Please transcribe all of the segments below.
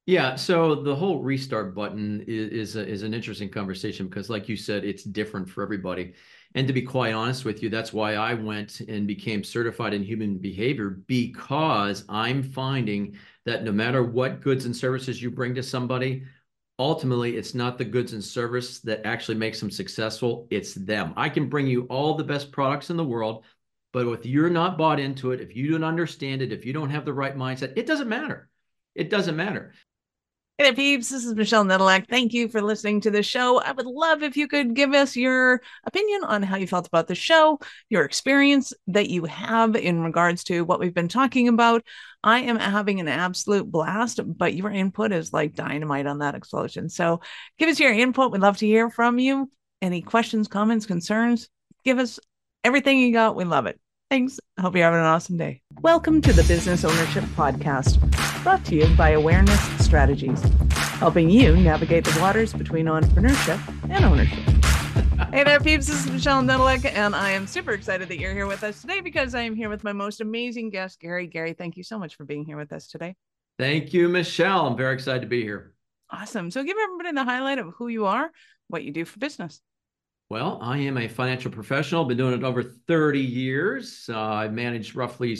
Yeah, so the whole restart button is an interesting conversation because, like you said, it's different for everybody. And to be quite honest with you, that's why I went and became certified in human behavior because I'm finding that no matter what goods and services you bring to somebody, ultimately it's not the goods and service that actually makes them successful, it's them. I can bring you all the best products in the world, but if you're not bought into it, if you don't understand it, if you don't have the right mindset, it doesn't matter. It doesn't matter. Hey there, peeps. This is Michelle Nedelak. Thank you for listening to the show. I would love if you could give us your opinion on how you felt about the show, your experience that you have in regards to what we've been talking about. I am having an absolute blast, but your input is like dynamite on that explosion. So give us your input. We'd love to hear from you. Any questions, comments, concerns? Give us everything you got. We love it. Thanks. I hope you're having an awesome day. Welcome to the Business Ownership Podcast, brought to you by Awareness Strategies, helping you navigate the waters between entrepreneurship and ownership. Hey there, peeps. This is Michelle Nedelek, and I am super excited that you're here with us today because I am here with my most amazing guest, Gary. Gary, thank you so much for being here with us today. Thank you, Michelle. I'm very excited to be here. Awesome. So give everybody the highlight of who you are, what you do for business. Well, I am a financial professional, been doing it over 30 years. I've managed roughly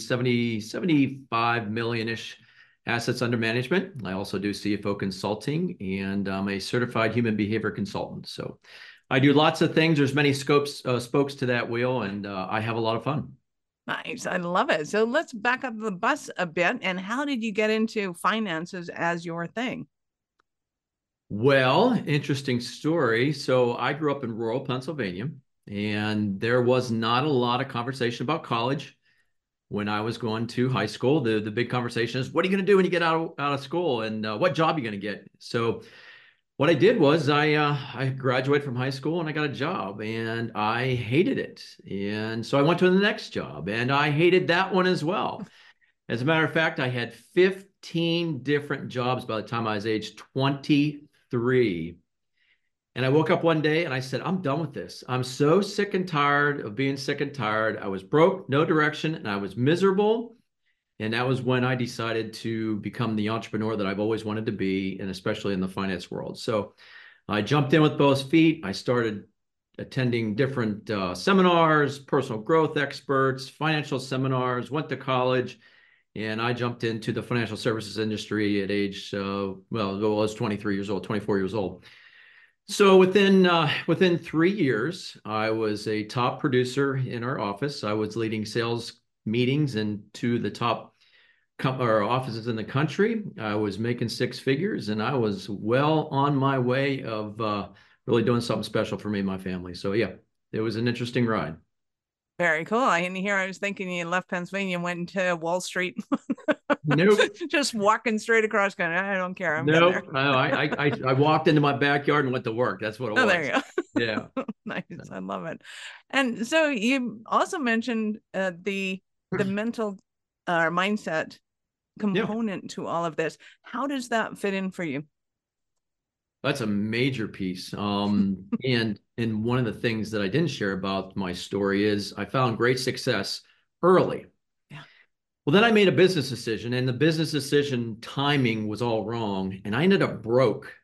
75 million-ish assets under management. I also do CFO consulting, and I'm a certified human behavior consultant. So I do lots of things. There's many spokes to that wheel, and I have a lot of fun. Nice. I love it. So let's back up the bus a bit. And how did you get into finances as your thing? Well, interesting story. So I grew up in rural Pennsylvania, and there was not a lot of conversation about college when I was going to high school. The big conversation is, what are you going to do when you get out of school, and what job are you going to get? So what I did was I graduated from high school and I got a job, and I hated it. And so I went to the next job, and I hated that one as well. As a matter of fact, I had 15 different jobs by the time I was age 23. And I woke up one day and I said, I'm done with this. I'm so sick and tired of being sick and tired. I was broke, no direction, and I was miserable. And that was when I decided to become the entrepreneur that I've always wanted to be, and especially in the finance world. So I jumped in with both feet. I started attending different seminars, personal growth experts, financial seminars, went to college, and I jumped into the financial services industry at age, well, I was 23 years old, 24 years old. So within 3 years, I was a top producer in our office. I was leading sales meetings into the top or offices in the country. I was making six figures, and I was well on my way of really doing something special for me and my family. So yeah, it was an interesting ride. Very cool. And here I was thinking you left Pennsylvania and went into Wall Street, Nope. just walking straight across country. I don't care. I've been there. Nope. No, I walked into my backyard and went to work. That's what it Oh, there was. you Yeah. go. Nice. I love it. And so you also mentioned the mental mindset Yeah. component to all of this. How does that fit in for you? That's a major piece. And one of the things that I didn't share about my story is I found great success early. Yeah. Well, then I made a business decision, and the business decision timing was all wrong, and I ended up broke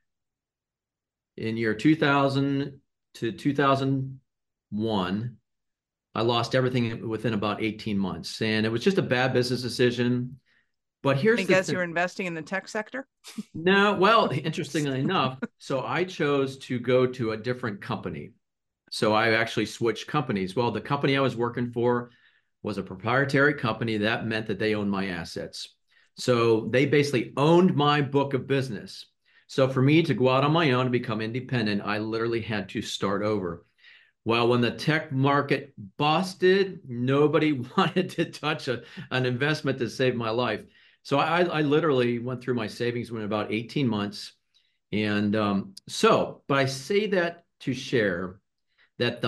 in year 2000 to 2001. I lost everything within about 18 months, and it was just a bad business decision. But I here's the guess you're thing. investing in the tech sector. No, well, interestingly enough, so I chose to go to a different company. So I actually switched companies. Well, the company I was working for was a proprietary company. That meant that they owned my assets. So they basically owned my book of business. So for me to go out on my own and become independent, I literally had to start over. Well, when the tech market busted, nobody wanted to touch an investment to save my life. So I literally went through my savings in about 18 months. And but I say that to share that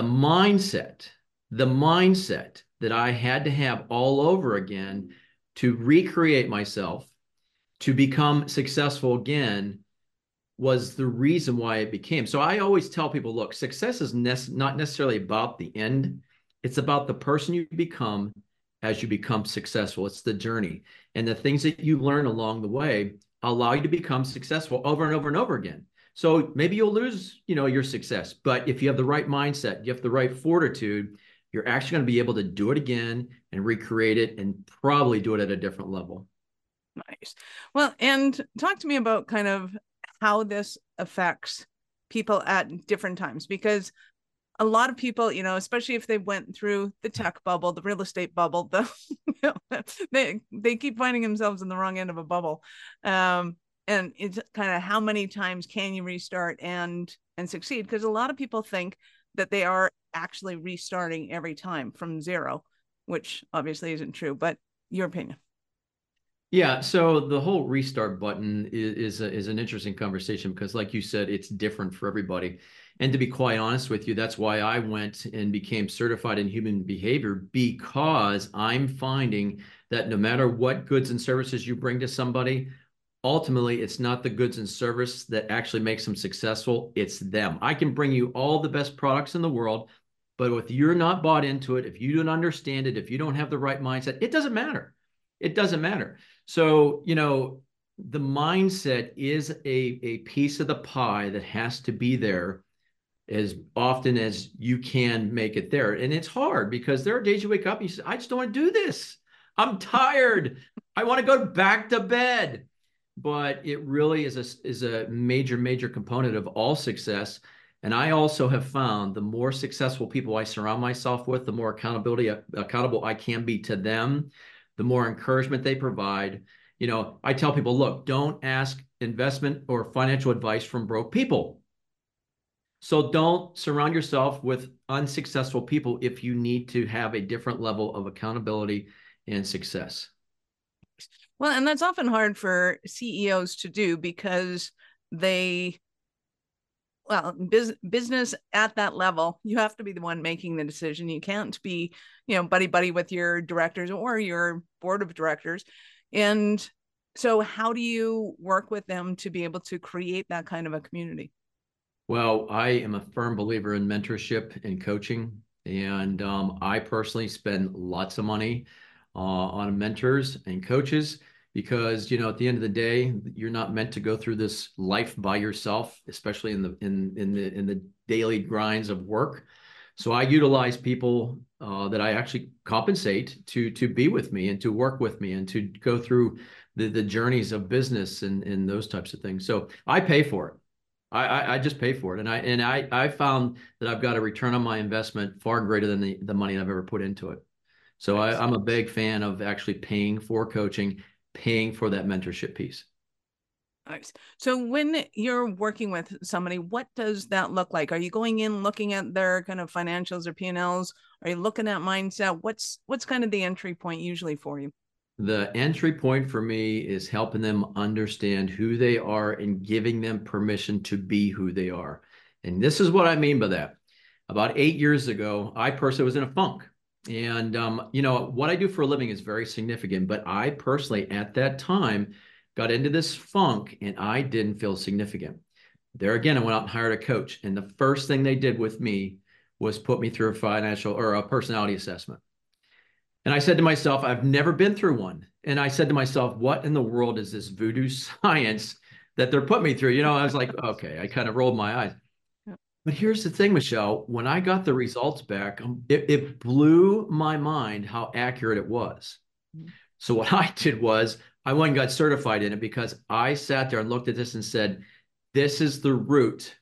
the mindset that I had to have all over again to recreate myself, to become successful again, was the reason why it became. So I always tell people, look, success is not necessarily about the end. It's about the person you become as you become successful. It's the journey and the things that you learn along the way allow you to become successful over and over and over again. So maybe you'll lose, your success, but if you have the right mindset, you have the right fortitude, you're actually going to be able to do it again and recreate it and probably do it at a different level. Nice. Well, and talk to me about kind of how this affects people at different times, because a lot of people, especially if they went through the tech bubble, the real estate bubble, they keep finding themselves in the wrong end of a bubble. And it's kind of how many times can you restart and succeed? Because a lot of people think that they are actually restarting every time from zero, which obviously isn't true, but your opinion. Yeah, so the whole restart button is an interesting conversation because, like you said, it's different for everybody. And to be quite honest with you, that's why I went and became certified in human behavior, because I'm finding that no matter what goods and services you bring to somebody, ultimately it's not the goods and service that actually makes them successful, it's them. I can bring you all the best products in the world, but if you're not bought into it, if you don't understand it, if you don't have the right mindset, it doesn't matter. It doesn't matter. So, the mindset is a piece of the pie that has to be there as often as you can make it there. And it's hard because there are days you wake up and you say, I just don't want to do this. I'm tired. I want to go back to bed. But it really is a major, major component of all success. And I also have found the more successful people I surround myself with, the more accountable I can be to them, the more encouragement they provide. I tell people, look, don't ask investment or financial advice from broke people. So don't surround yourself with unsuccessful people if you need to have a different level of accountability and success. Well, and that's often hard for CEOs to do because they, well, business at that level, you have to be the one making the decision. You can't be, buddy with your directors or your board of directors. And so how do you work with them to be able to create that kind of a community? Well, I am a firm believer in mentorship and coaching. And I personally spend lots of money on mentors and coaches because, at the end of the day, you're not meant to go through this life by yourself, especially in the daily grinds of work. So I utilize people that I actually compensate to be with me and to work with me and to go through the journeys of business and those types of things. So I pay for it. I just pay for it. And I found that I've got a return on my investment far greater than the money I've ever put into it. So Nice. I'm a big fan of actually paying for coaching, paying for that mentorship piece. Nice. So when you're working with somebody, what does that look like? Are you going in looking at their kind of financials or P&Ls? Are you looking at mindset? What's kind of the entry point usually for you? The entry point for me is helping them understand who they are and giving them permission to be who they are. And this is what I mean by that. About 8 years ago, I personally was in a funk. And, what I do for a living is very significant. But I personally, at that time, got into this funk and I didn't feel significant. There again, I went out and hired a coach. And the first thing they did with me was put me through a financial or a personality assessment. And I said to myself, I've never been through one. And I said to myself, what in the world is this voodoo science that they're putting me through? I was like, okay, I kind of rolled my eyes. Yeah. But here's the thing, Michelle, when I got the results back, it blew my mind how accurate it was. Mm-hmm. So what I did was I went and got certified in it because I sat there and looked at this and said, this is the route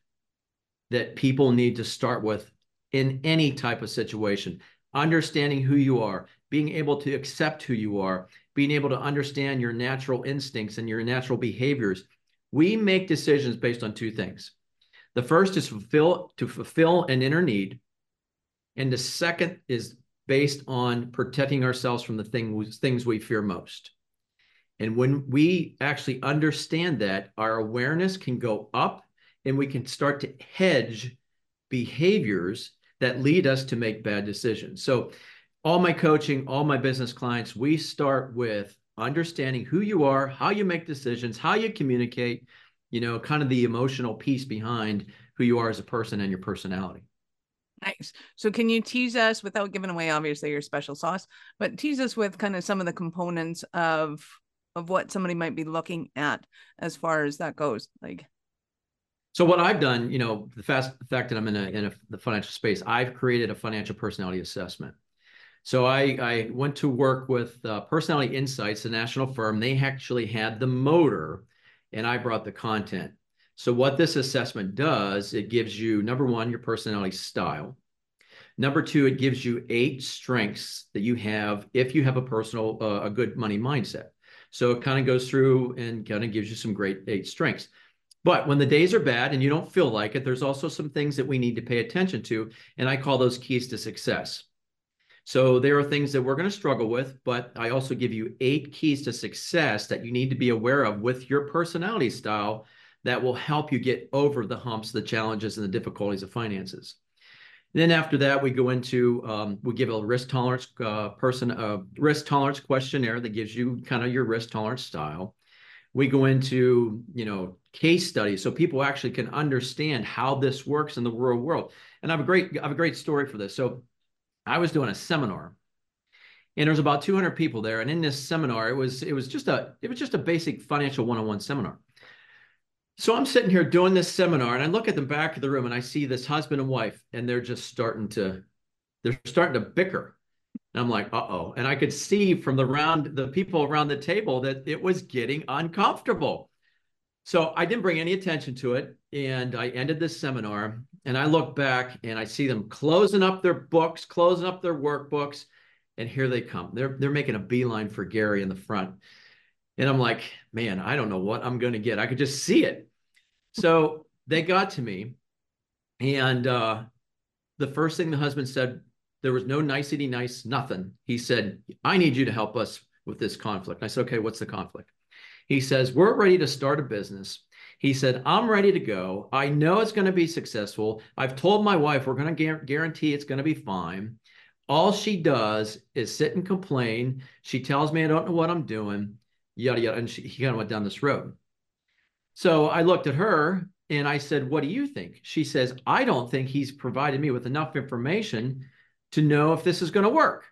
that people need to start with in any type of situation. Understanding who you are, being able to accept who you are, being able to understand your natural instincts and your natural behaviors. We make decisions based on two things. The first is to fulfill an inner need. And the second is based on protecting ourselves from the things we fear most. And when we actually understand that, our awareness can go up and we can start to hedge behaviors that lead us to make bad decisions. So all my coaching, all my business clients, we start with understanding who you are, how you make decisions, how you communicate, kind of the emotional piece behind who you are as a person and your personality. Nice. So can you tease us, without giving away obviously your special sauce, but tease us with kind of some of the components of of what somebody might be looking at as far as that goes? Like, so what I've done, the fact that I'm in the financial space, I've created a financial personality assessment. So I went to work with Personality Insights, a national firm. They actually had the motor, and I brought the content. So what this assessment does, it gives you, number one, your personality style. Number two, it gives you 8 strengths that you have if you have a good money mindset. So it kind of goes through and kind of gives you some great 8 strengths. But when the days are bad and you don't feel like it, there's also some things that we need to pay attention to. And I call those keys to success. So there are things that we're going to struggle with, but I also give you 8 keys to success that you need to be aware of with your personality style that will help you get over the humps, the challenges, and the difficulties of finances. Then after that, we go into, we give a risk tolerance risk tolerance questionnaire that gives you kind of your risk tolerance style. We go into, case studies so people actually can understand how this works in the real world. And I have a great story for this. So I was doing a seminar, and there was about 200 people there. And in this seminar, it was just a basic financial one-on-one seminar. So I'm sitting here doing this seminar, and I look at the back of the room, and I see this husband and wife, and they're starting to bicker. And I'm like, uh-oh. And I could see from the people around the table that it was getting uncomfortable. So I didn't bring any attention to it. And I ended this seminar, and I look back and I see them closing up their books, closing up their workbooks. And here they come. They're making a beeline for Gary in the front. And I'm like, man, I don't know what I'm going to get. I could just see it. So they got to me, and the first thing the husband said, there was no nicety, nothing. He said, I need you to help us with this conflict. I said, okay, what's the conflict? He says, we're ready to start a business. He said, I'm ready to go. I know it's going to be successful. I've told my wife we're going to guarantee it's going to be fine. All she does is sit and complain. She tells me I don't know what I'm doing, yada, yada. And he kind of went down this road. So I looked at her and I said, what do you think? She says, I don't think he's provided me with enough information to know if this is going to work.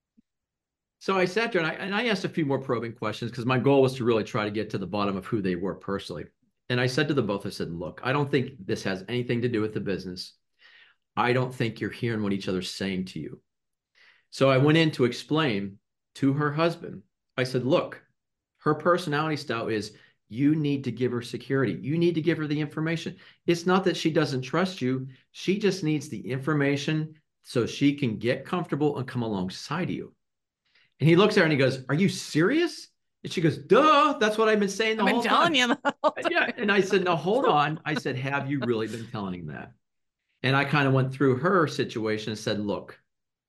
So I sat there and I asked a few more probing questions because my goal was to really try to get to the bottom of who they were personally. And I said to them both, I said, look, I don't think this has anything to do with the business. I don't think you're hearing what each other's saying to you. So I went in to explain to her husband. I said, look, her personality style is you need to give her security. You need to give her the information. It's not that she doesn't trust you. She just needs the information so she can get comfortable and come alongside you. And he looks at her and he goes, are you serious? And she goes, duh, that's what I've been saying the whole time. I've been telling you the whole time. Yeah. And I said, no, hold on. I said, have you really been telling him that? And I kind of went through her situation and said, look,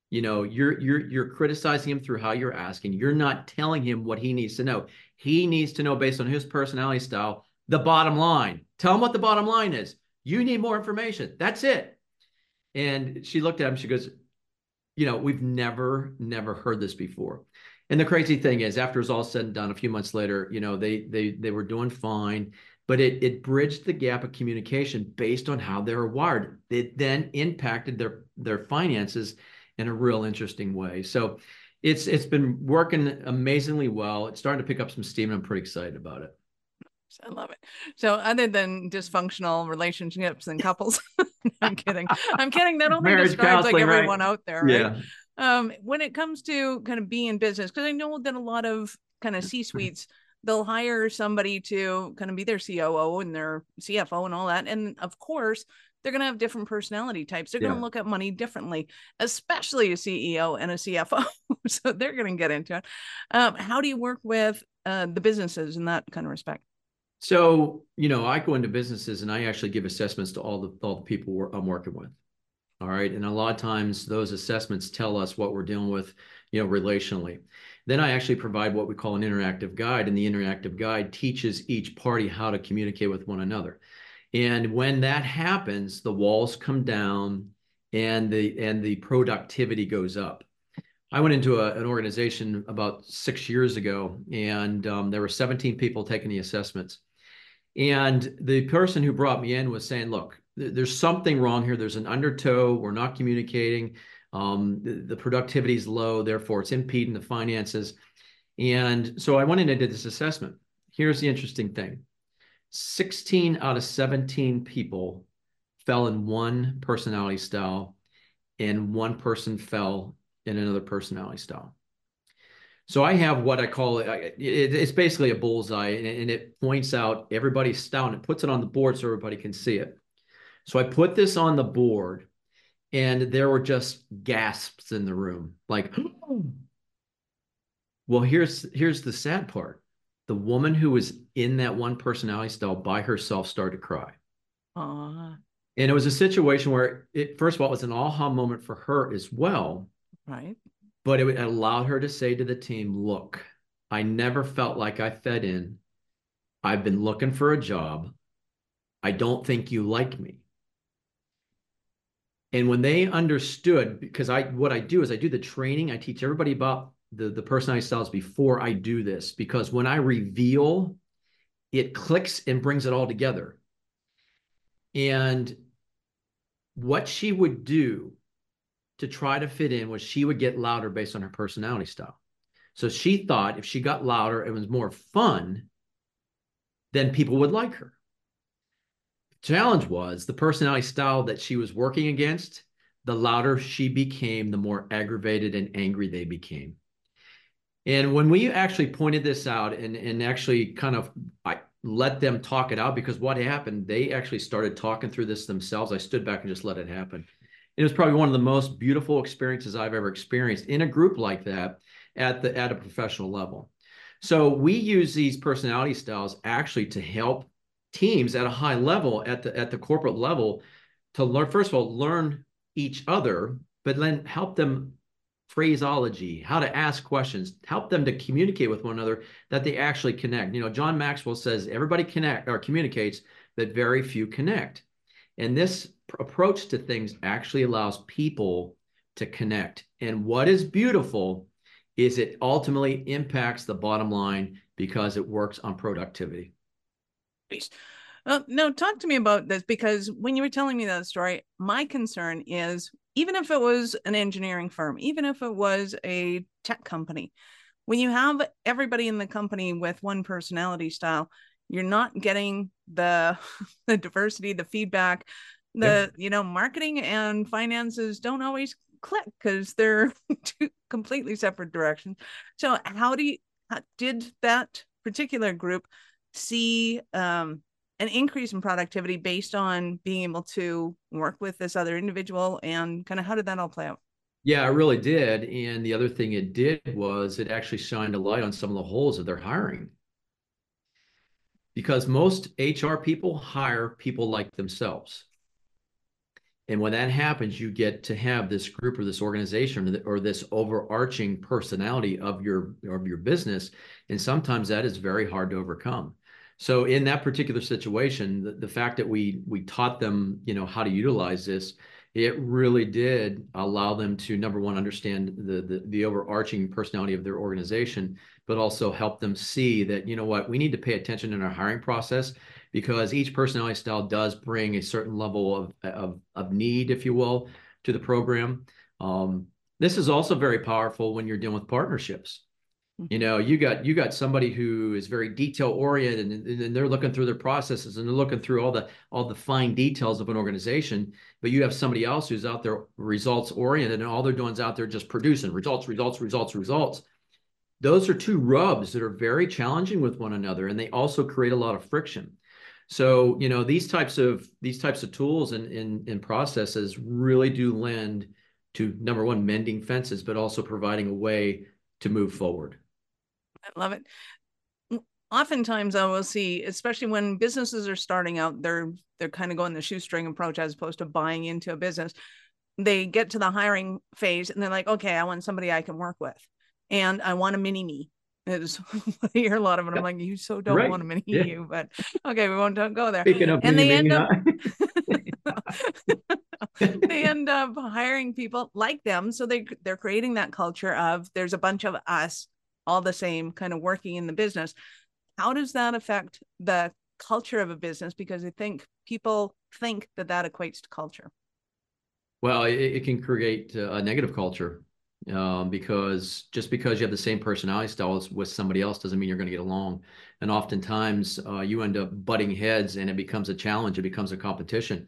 you're criticizing him through how you're asking. You're not telling him what he needs to know. He needs to know based on his personality style, the bottom line. Tell him what the bottom line is. You need more information. That's it. And she looked at him. She goes, we've never heard this before. And the crazy thing is, after it was all said and done, a few months later, they were doing fine, but it bridged the gap of communication based on how they were wired. It then impacted their finances in a real interesting way. So it's been working amazingly well. It's starting to pick up some steam, and I'm pretty excited about it. I love it. So other than dysfunctional relationships and couples, I'm kidding. That only describes like everyone out there, right? Yeah. When it comes to kind of being in business, because I know that a lot of kind of C-suites, they'll hire somebody to kind of be their COO and their CFO and all that. And of course, they're going to have different personality types. They're going to look at money differently, especially a CEO and a CFO. So they're going to get into it. How do you work with the businesses in that kind of respect? So, I go into businesses and I actually give assessments to all the people I'm working with. All right. And a lot of times those assessments tell us what we're dealing with, relationally. Then I actually provide what we call an interactive guide. And the interactive guide teaches each party how to communicate with one another. And when that happens, the walls come down and the productivity goes up. I went into an organization about 6 years ago, and there were 17 people taking the assessments. And the person who brought me in was saying, look, there's something wrong here. There's an undertow. We're not communicating. The productivity is low. Therefore, it's impeding the finances. And so I went in and did this assessment. Here's the interesting thing. 16 out of 17 people fell in one personality style, and one person fell in another personality style. So I have what I call it's basically a bullseye, and it points out everybody's style and it puts it on the board so everybody can see it. So I put this on the board, and there were just gasps in the room, like, well, here's the sad part. The woman who was in that one personality style by herself started to cry. Aw, And it was a situation where it, first of all, it was an aha moment for her as well, right. but it allowed her to say to the team, look, I never felt like I fed in. I've been looking for a job. I don't think you like me. And when they understood, because what I do is I do the training, I teach everybody about the personality styles before I do this, because when I reveal, it clicks and brings it all together. And what she would do to try to fit in was she would get louder based on her personality style. So she thought if she got louder, it was more fun, then people would like her. The challenge was the personality style that she was working against, the louder she became, the more aggravated and angry they became. And when we actually pointed this out and actually kind of I let them talk it out, because what happened, they actually started talking through this themselves. I stood back and just let it happen. It was probably one of the most beautiful experiences I've ever experienced in a group like that at a professional level. So we use these personality styles actually to help teams at a high level, at the corporate level, to learn, first of all, learn each other, but then help them phraseology, how to ask questions, help them to communicate with one another, that they actually connect. You know, John Maxwell says everybody connect or communicates, but very few connect. And this approach to things actually allows people to connect. And what is beautiful is it ultimately impacts the bottom line because it works on productivity. No, talk to me about this, because when you were telling me that story, my concern is, even if it was an engineering firm, even if it was a tech company, when you have everybody in the company with one personality style, you're not getting the the diversity, the feedback, Yep. marketing and finances don't always click because they're two completely separate directions. So how did that particular group see an increase in productivity based on being able to work with this other individual, and kind of how did that all play out? Yeah, it really did. And the other thing it did was it actually shined a light on some of the holes of their hiring, because most HR people hire people like themselves. And when that happens, you get to have this group or this organization or this overarching personality of your business. And sometimes that is very hard to overcome. So in that particular situation, the fact that we taught them, how to utilize this, it really did allow them to, number one, understand the overarching personality of their organization, but also help them see that, you know what, we need to pay attention in our hiring process, because each personality style does bring a certain level of need, if you will, to the program. This is also very powerful when you're dealing with partnerships. You got somebody who is very detail oriented, and they're looking through their processes and they're looking through all the fine details of an organization. But you have somebody else who's out there results oriented, and all they're doing is out there just producing results, results, results, results. Those are two rubs that are very challenging with one another, and they also create a lot of friction. So, these types of tools and processes really do lend to, number one, mending fences, but also providing a way to move forward. I love it. Oftentimes I will see, especially when businesses are starting out, they're kind of going the shoestring approach as opposed to buying into a business. They get to the hiring phase and they're like, okay, I want somebody I can work with, and I want a mini me. Is I hear a lot of it. I'm Yep. like, you so don't Right. want a mini Yeah. you, but okay, we won't go there. Speaking of And mini they me, end up huh? they end up hiring people like them. So they're creating that culture of, there's a bunch of us all the same, kind of working in the business. How does that affect the culture of a business? Because I think people think that equates to culture. Well, it can create a negative culture. because just because you have the same personality style as with somebody else doesn't mean you're going to get along. And oftentimes you end up butting heads and it becomes a challenge. It becomes a competition.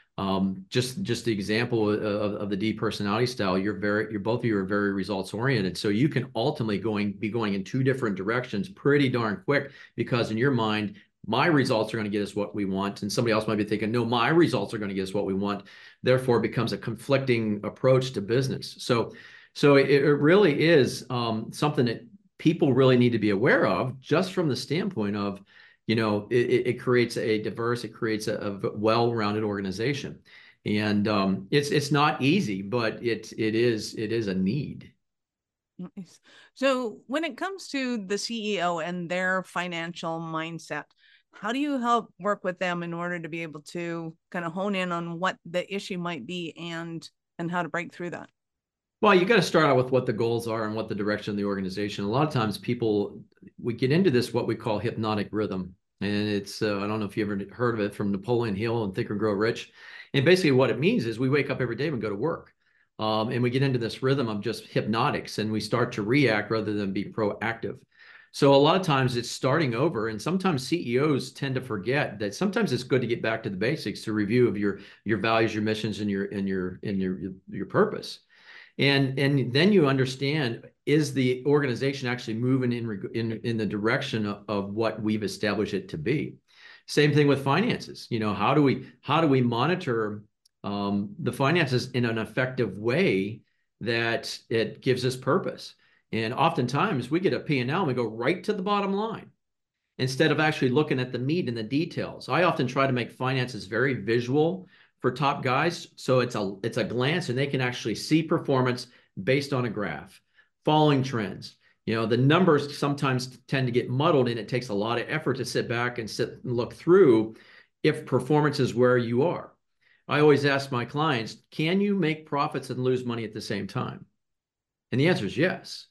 Just the example of the D personality style, you're both of you are very results oriented. So you can ultimately be going in two different directions pretty darn quick because in your mind, my results are going to get us what we want. And somebody else might be thinking, no, my results are going to get us what we want. Therefore, it becomes a conflicting approach to business. So it really is something that people really need to be aware of just from the standpoint of, it creates it creates a well-rounded organization. And it's not easy, but it is a need. Nice. So when it comes to the CEO and their financial mindset, how do you help work with them in order to be able to kind of hone in on what the issue might be and how to break through that? Well, you got to start out with what the goals are and what the direction of the organization. A lot of times we get into this, what we call hypnotic rhythm. And it's, I don't know if you ever heard of it from Napoleon Hill and Think and Grow Rich. And basically what it means is we wake up every day and go to work. And we get into this rhythm of just hypnotics and we start to react rather than be proactive. So a lot of times it's starting over, and sometimes CEOs tend to forget that sometimes it's good to get back to the basics, to review of your values, your missions, and your purpose. And then you understand, is the organization actually moving in the direction of what we've established it to be? Same thing with finances. How do we monitor the finances in an effective way that it gives us purpose? And oftentimes we get a P&L and we go right to the bottom line instead of actually looking at the meat and the details. I often try to make finances very visual for top guys, so it's a glance and they can actually see performance based on a graph, following trends. The numbers sometimes tend to get muddled and it takes a lot of effort to sit back and look through if performance is where you are. I always ask my clients, can you make profits and lose money at the same time? And the answer is yes.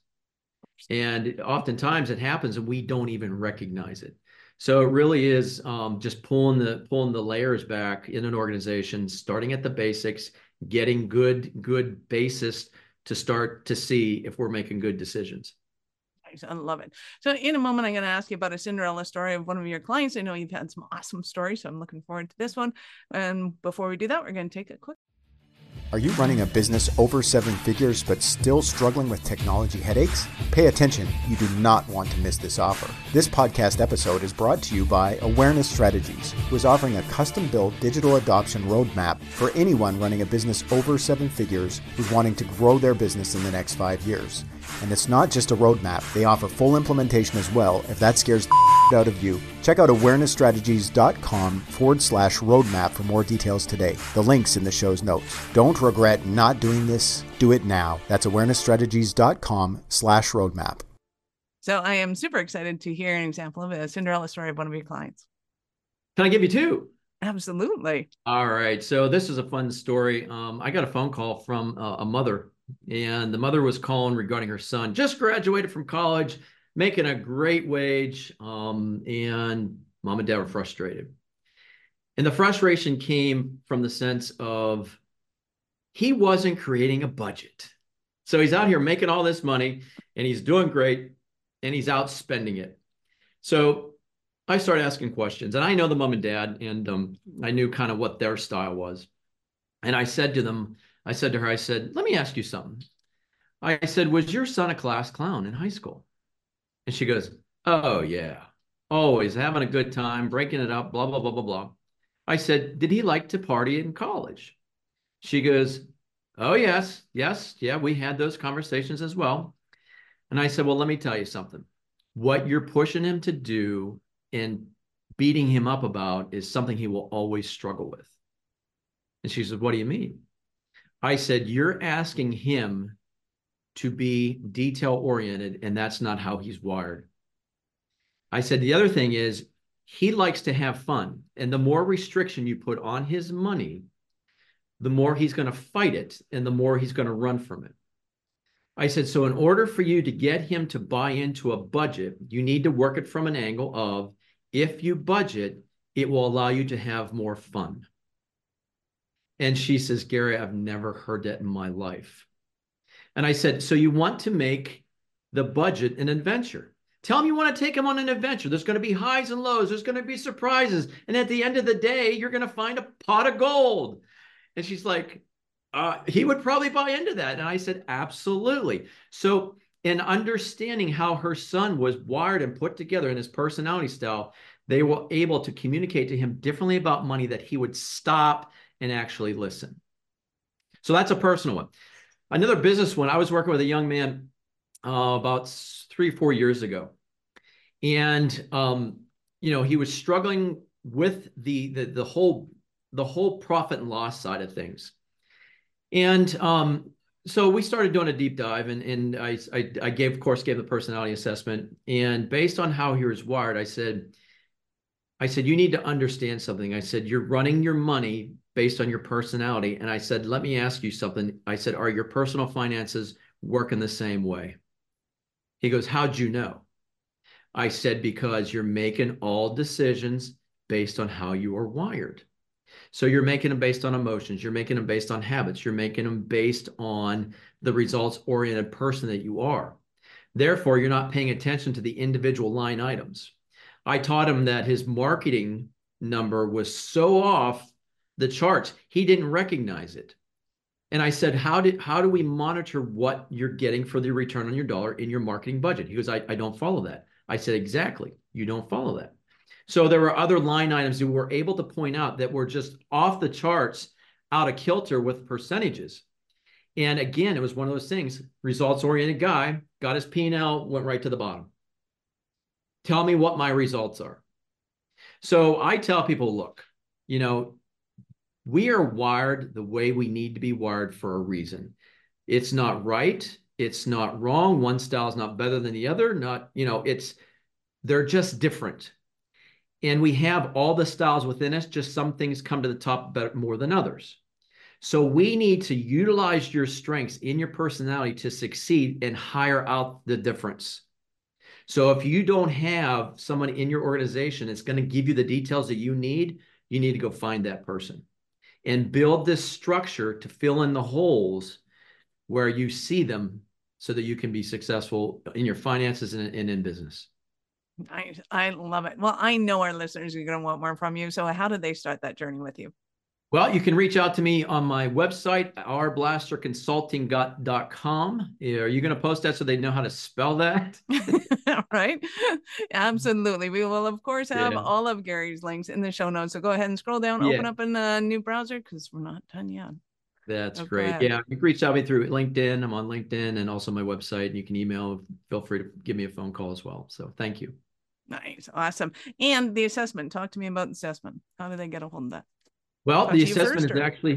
And oftentimes it happens and we don't even recognize it. So it really is just pulling the layers back in an organization, starting at the basics, getting good basis to start to see if we're making good decisions. I love it. So in a moment, I'm going to ask you about a Cinderella story of one of your clients. I know you've had some awesome stories, so I'm looking forward to this one. And before we do that, we're going to take a quick. Are you running a business over 7 figures but still struggling with technology headaches? Pay attention, you do not want to miss this offer. This podcast episode is brought to you by Awareness Strategies, who is offering a custom-built digital adoption roadmap for anyone running a business over 7 figures who's wanting to grow their business in the next 5 years. And it's not just a roadmap, they offer full implementation as well if that scares the out of you. Check out awarenessstrategies.com/roadmap for more details today. The link's in the show's notes. Don't regret not doing this. Do it now. That's awarenessstrategies.com/roadmap. So I am super excited to hear an example of a Cinderella story of one of your clients. Can I give you two? Absolutely. All right. So this is a fun story. I got a phone call from a mother, and the mother was calling regarding her son, just graduated from college, making a great wage, and mom and dad were frustrated. And the frustration came from the sense of he wasn't creating a budget. So he's out here making all this money, and he's doing great, and he's out spending it. So I started asking questions, and I know the mom and dad, and I knew kind of what their style was. And I said to her, let me ask you something. I said, was your son a class clown in high school? And she goes, oh, yeah, always having a good time, breaking it up, blah, blah, blah, blah, blah. I said, did he like to party in college? She goes, oh, yes, yeah, we had those conversations as well. And I said, well, let me tell you something. What you're pushing him to do and beating him up about is something he will always struggle with. And she said, what do you mean? I said, you're asking him to be detail-oriented, and that's not how he's wired. I said, the other thing is he likes to have fun, and the more restriction you put on his money, the more he's going to fight it, and the more he's going to run from it. I said, so in order for you to get him to buy into a budget, you need to work it from an angle of, if you budget, it will allow you to have more fun. And she says, Gary, I've never heard that in my life. And I said, so you want to make the budget an adventure. Tell him you want to take him on an adventure. There's going to be highs and lows. There's going to be surprises. And at the end of the day, you're going to find a pot of gold. And she's like, he would probably buy into that. And I said, absolutely. So in understanding how her son was wired and put together in his personality style, they were able to communicate to him differently about money, that he would stop and actually listen. So that's a personal one. Another business one, I was working with a young man about 3 or 4 years ago. And, he was struggling with the whole profit and loss side of things. And so we started doing a deep dive, and I gave the personality assessment. And based on how he was wired, I said, you need to understand something. I said, you're running your money based on your personality. And I said, let me ask you something. I said, are your personal finances working the same way? He goes, how'd you know? I said, because you're making all decisions based on how you are wired. So you're making them based on emotions. You're making them based on habits. You're making them based on the results-oriented person that you are. Therefore, you're not paying attention to the individual line items. I taught him that his marketing number was so off the charts, he didn't recognize it. And I said, how do we monitor what you're getting for the return on your dollar in your marketing budget? He goes, I don't follow that. I said, exactly. You don't follow that. So there were other line items that we were able to point out that were just off the charts, out of kilter with percentages. And again, it was one of those things, results-oriented guy, got his P&L, went right to the bottom. Tell me what my results are. So I tell people, look, we are wired the way we need to be wired for a reason. It's not right. It's not wrong. One style is not better than the other. They're just different. And we have all the styles within us, just some things come to the top better, more than others. So we need to utilize your strengths in your personality to succeed and hire out the difference. So if you don't have someone in your organization that's going to give you the details that you need to go find that person and build this structure to fill in the holes where you see them so that you can be successful in your finances and in business. I love it. Well, I know our listeners are going to want more from you. So how did they start that journey with you? Well, you can reach out to me on my website, rblasterconsulting.com. Are you going to post that so they know how to spell that? Right. Absolutely. We will, of course, have all of Gary's links in the show notes. So go ahead and scroll down, open up in a new browser because we're not done yet. That's great. Yeah, you can reach out to me through LinkedIn. I'm on LinkedIn and also my website. You can email. Feel free to give me a phone call as well. So thank you. Nice. Awesome. And the assessment. Talk to me about the assessment. How do they get a hold of that? Well, the assessment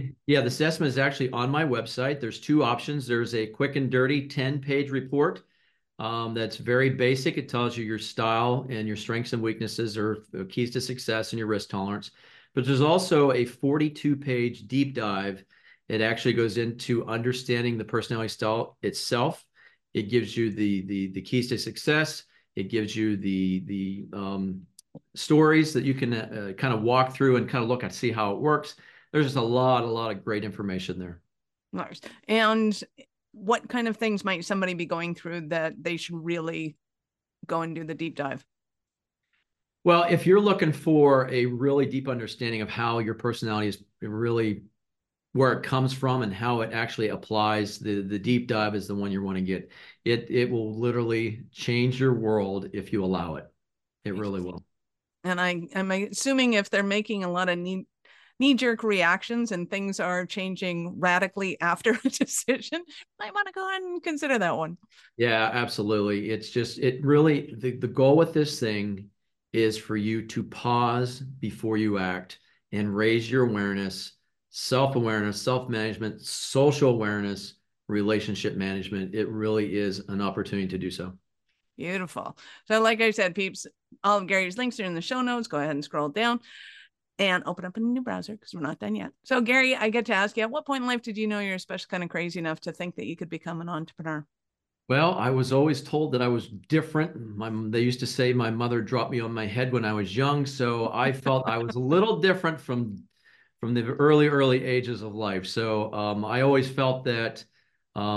is actually on my website. There's 2 options. There's a quick and dirty 10-page report that's very basic. It tells you your style and your strengths and weaknesses or keys to success and your risk tolerance. But there's also a 42-page deep dive. It actually goes into understanding the personality style itself. It gives you the keys to success. It gives you the stories that you can kind of walk through and kind of look and see how it works. There's just a lot of great information there. Nice. And what kind of things might somebody be going through that they should really go and do the deep dive? Well, if you're looking for a really deep understanding of how your personality is really where it comes from and how it actually applies, the deep dive is the one you want to get. It will literally change your world if you allow it. It really will. And I'm assuming if they're making a lot of knee-jerk reactions and things are changing radically after a decision, I want to go ahead and consider that one. Yeah, absolutely. It's just, the goal with this thing is for you to pause before you act and raise your awareness, self-awareness, self-management, social awareness, relationship management. It really is an opportunity to do so. Beautiful. So like I said, peeps, all of Gary's links are in the show notes. Go ahead and scroll down and open up a new browser because we're not done yet. So Gary, I get to ask you, at what point in life did you know you're especially kind of crazy enough to think that you could become an entrepreneur? Well, I was always told that I was different. They used to say my mother dropped me on my head when I was young. So I felt I was a little different from the early ages of life. So I always felt that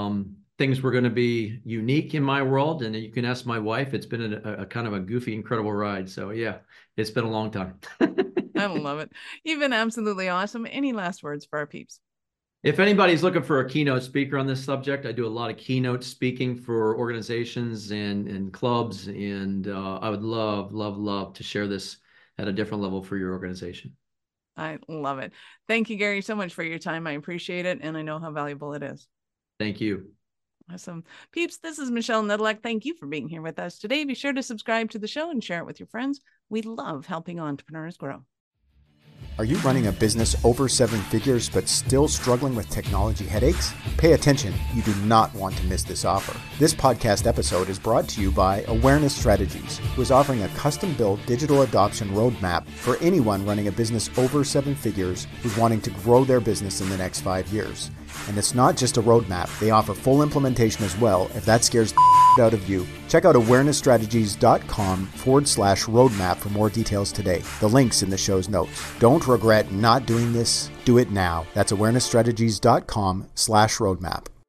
things were going to be unique in my world. And you can ask my wife, it's been a kind of a goofy, incredible ride. So yeah, it's been a long time. I love it. You've been absolutely awesome. Any last words for our peeps? If anybody's looking for a keynote speaker on this subject, I do a lot of keynote speaking for organizations and clubs. And I would love to share this at a different level for your organization. I love it. Thank you, Gary, so much for your time. I appreciate it. And I know how valuable it is. Thank you. Awesome. Peeps, this is Michelle Nedelec. Thank you for being here with us today. Be sure to subscribe to the show and share it with your friends. We love helping entrepreneurs grow. Are you running a business over 7 figures but still struggling with technology headaches? Pay attention. You do not want to miss this offer. This podcast episode is brought to you by Awareness Strategies, who is offering a custom-built digital adoption roadmap for anyone running a business over 7 figures who's wanting to grow their business in the next 5 years. And it's not just a roadmap. They offer full implementation as well, if that scares the out of you. Check out awarenessstrategies.com/roadmap for more details today. The link's in the show's notes. Don't regret not doing this. Do it now. That's awarenessstrategies.com/roadmap.